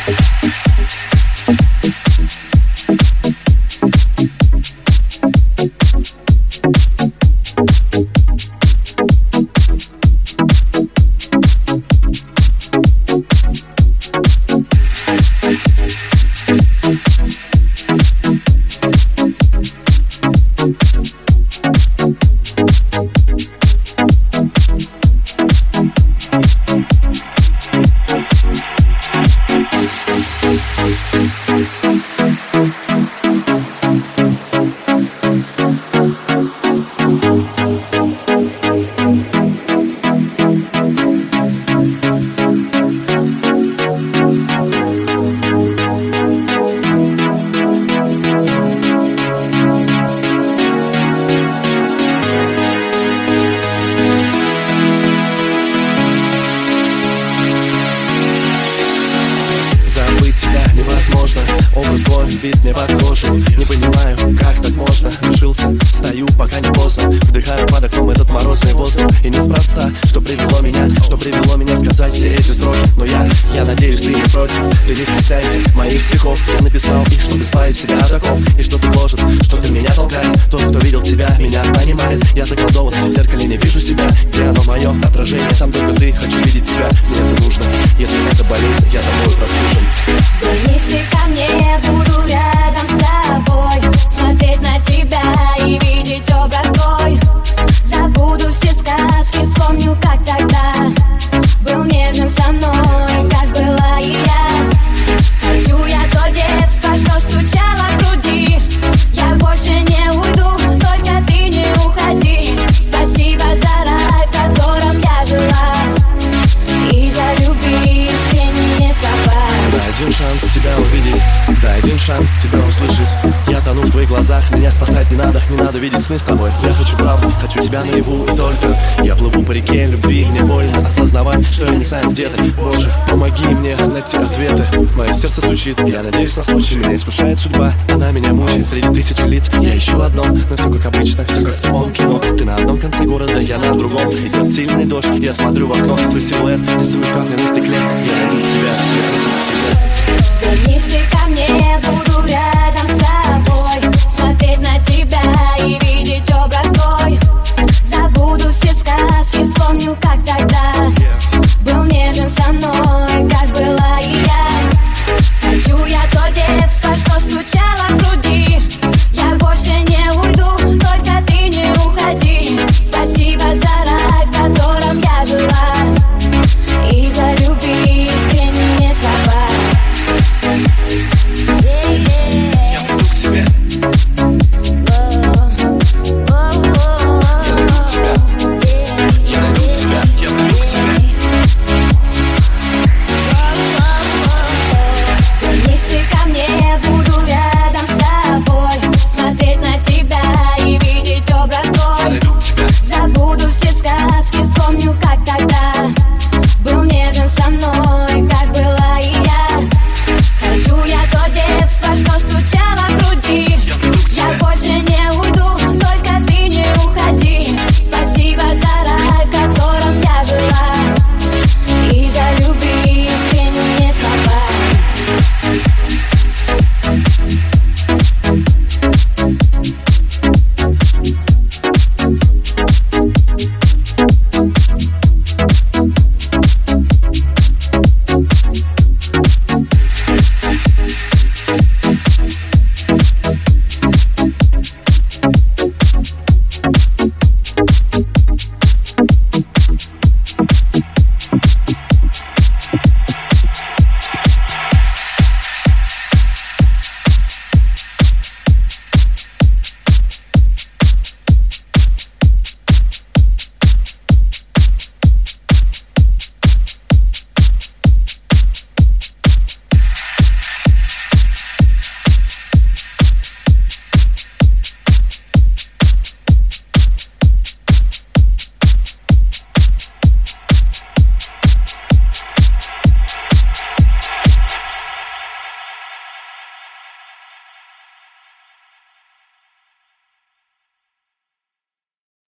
Невозможно, образ твой бит мне под кожу. Не понимаю, как так можно. Решился, стою, пока не поздно. Вдыхаю под окном этот морозный воздух. И неспроста, что привело меня сказать все эти строки. Но я надеюсь, ты не против. Ты не стесняйся моих стихов. Я написал их, чтобы избавить себя от оков. И что ты гложет, что ты меня толкает. Тот, кто видел тебя, меня понимает. Я заколдован, в зеркале не вижу себя. Где оно мое отражение? Там только ты, хочу видеть тебя. Мне это нужно, если это болезнь, я тобой прослушан. Если ко мне, буду рядом с тобой, смотреть на тебя и видеть образ твой. Забуду все сказки, вспомню, как тогда был нежен со мной, как была и я. Хочу я то детство, что стучало в груди. Я больше не уйду, только ты не уходи. Спасибо за рай, в котором я жила, и за любви искренние слова. Дай один шанс тебя увидеть, дай один шанс тебя услышать. Я тону в твоих глазах, меня спасать не надо видеть сны с тобой. Я хочу правду, хочу тебя наяву и только. Я плыву по реке любви, мне больно осознавать, что я не знаю, где ты. Боже, помоги мне найти ответы. Мое сердце стучит, я надеюсь на случай. Меня искушает судьба, она меня мучает среди тысячи лиц. Я ищу одно, но все как обычно, все как в том кино. Ты на одном конце города, я на другом. Идет сильный дождь, я смотрю в окно, твой силуэт рисует капли на стекле. Я найду тебя, я найду тебя.